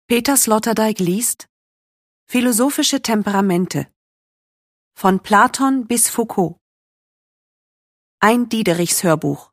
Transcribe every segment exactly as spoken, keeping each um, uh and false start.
Peter Sloterdijk liest Philosophische Temperamente von Platon bis Foucault. Ein Diederichs Hörbuch.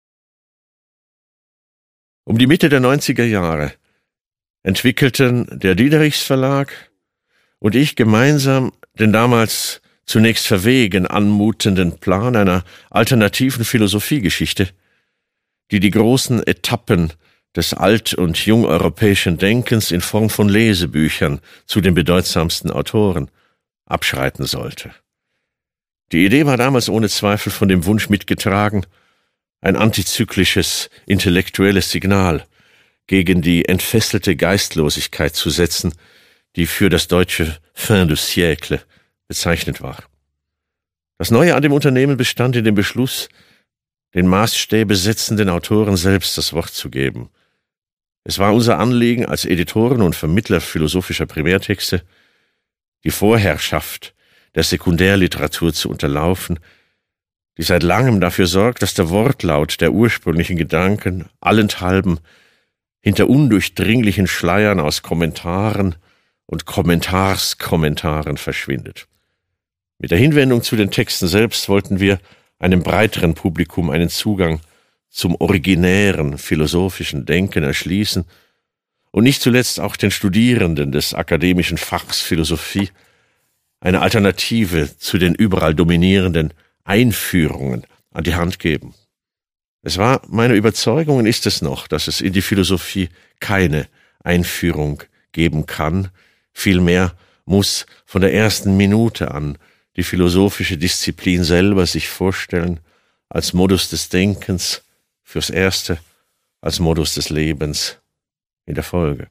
Um die Mitte der neunziger Jahre entwickelten der Diederichs Verlag und ich gemeinsam den damals zunächst verwegen anmutenden Plan einer alternativen Philosophiegeschichte, die die großen Etappen des alt- und jungeuropäischen Denkens in Form von Lesebüchern zu den bedeutsamsten Autoren abschreiten sollte. Die Idee war damals ohne Zweifel von dem Wunsch mitgetragen, ein antizyklisches, intellektuelles Signal gegen die entfesselte Geistlosigkeit zu setzen, die für das deutsche Fin du siècle bezeichnet war. Das Neue an dem Unternehmen bestand in dem Beschluss, den Maßstäbe setzenden Autoren selbst das Wort zu geben. Es war unser Anliegen als Editoren und Vermittler philosophischer Primärtexte, die Vorherrschaft der Sekundärliteratur zu unterlaufen, die seit langem dafür sorgt, dass der Wortlaut der ursprünglichen Gedanken allenthalben hinter undurchdringlichen Schleiern aus Kommentaren und Kommentarskommentaren verschwindet. Mit der Hinwendung zu den Texten selbst wollten wir einem breiteren Publikum einen Zugang zum originären philosophischen Denken erschließen und nicht zuletzt auch den Studierenden des akademischen Fachs Philosophie eine Alternative zu den überall dominierenden Einführungen an die Hand geben. Es war meine Überzeugung und ist es noch, dass es in die Philosophie keine Einführung geben kann. Vielmehr muss von der ersten Minute an die philosophische Disziplin selber sich vorstellen als Modus des Denkens fürs Erste, als Modus des Lebens in der Folge.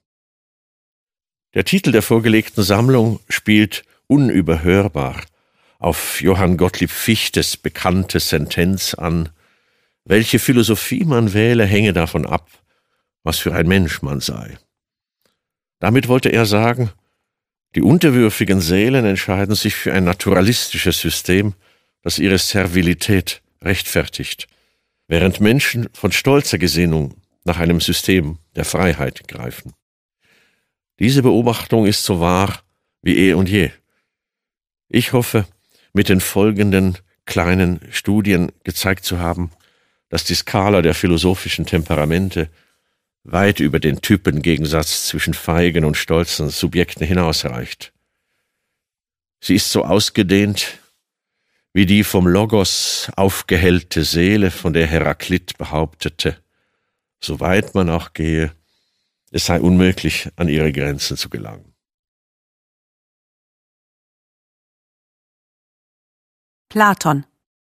Der Titel der vorgelegten Sammlung spielt unüberhörbar auf Johann Gottlieb Fichtes bekannte Sentenz an: Welche Philosophie man wähle, hänge davon ab, was für ein Mensch man sei. Damit wollte er sagen, die unterwürfigen Seelen entscheiden sich für ein naturalistisches System, das ihre Servilität rechtfertigt, während Menschen von stolzer Gesinnung nach einem System der Freiheit greifen. Diese Beobachtung ist so wahr wie eh und je. Ich hoffe, mit den folgenden kleinen Studien gezeigt zu haben, dass die Skala der philosophischen Temperamente weit über den Typengegensatz zwischen feigen und stolzen Subjekten hinausreicht. Sie ist so ausgedehnt wie die vom Logos aufgehellte Seele, von der Heraklit behauptete, so weit man auch gehe, es sei unmöglich, an ihre Grenzen zu gelangen. Platon.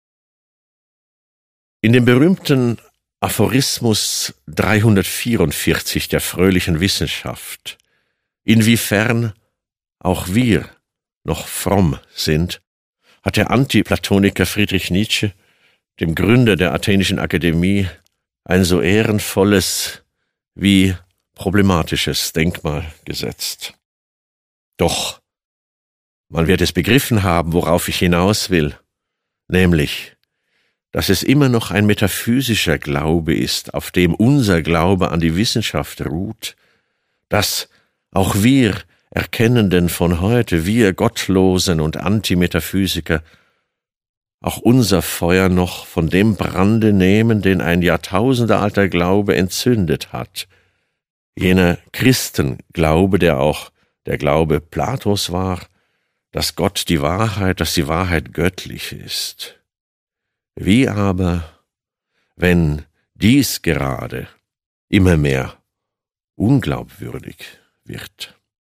In dem berühmten Aphorismus dreihundertvierundvierzig der fröhlichen Wissenschaft, inwiefern auch wir noch fromm sind, hat der Antiplatoniker Friedrich Nietzsche, dem Gründer der Athenischen Akademie, ein so ehrenvolles wie problematisches Denkmal gesetzt. Doch man wird es begriffen haben, worauf ich hinaus will, nämlich, dass es immer noch ein metaphysischer Glaube ist, auf dem unser Glaube an die Wissenschaft ruht, dass auch wir Erkennenden von heute, wir Gottlosen und Antimetaphysiker, auch unser Feuer noch von dem Brande nehmen, den ein jahrtausendealter Glaube entzündet hat. Jener Christenglaube, der auch der Glaube Platos war, dass Gott die Wahrheit, dass die Wahrheit göttlich ist. Wie aber, wenn dies gerade immer mehr unglaubwürdig wird?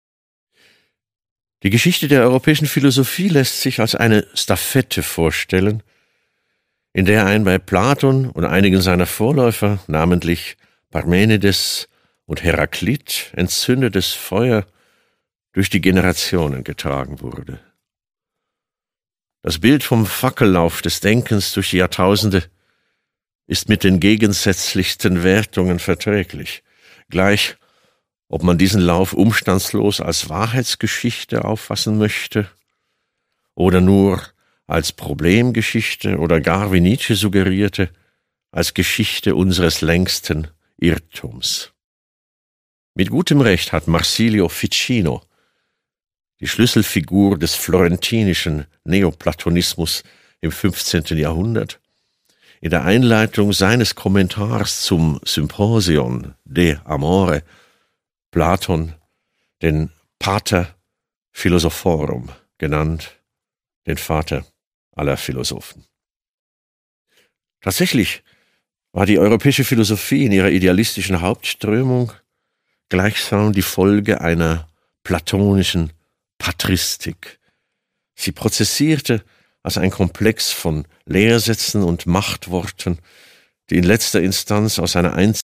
Die Geschichte der europäischen Philosophie lässt sich als eine Stafette vorstellen, in der ein bei Platon und einigen seiner Vorläufer, namentlich Parmenides und Heraklit, entzündetes Feuer durch die Generationen getragen wurde. Das Bild vom Fackellauf des Denkens durch die Jahrtausende ist mit den gegensätzlichsten Wertungen verträglich, gleich ob man diesen Lauf umstandslos als Wahrheitsgeschichte auffassen möchte oder nur als Problemgeschichte oder gar, wie Nietzsche suggerierte, als Geschichte unseres längsten Irrtums. Mit gutem Recht hat Marsilio Ficino, die Schlüsselfigur des florentinischen Neoplatonismus im fünfzehnten Jahrhundert, in der Einleitung seines Kommentars zum Symposion de Amore Platon den Pater Philosophorum genannt, den Vater aller Philosophen. Tatsächlich war die europäische Philosophie in ihrer idealistischen Hauptströmung gleichsam die Folge einer platonischen Patristik. Sie prozessierte als ein Komplex von Lehrsätzen und Machtworten, die in letzter Instanz aus einer einzigen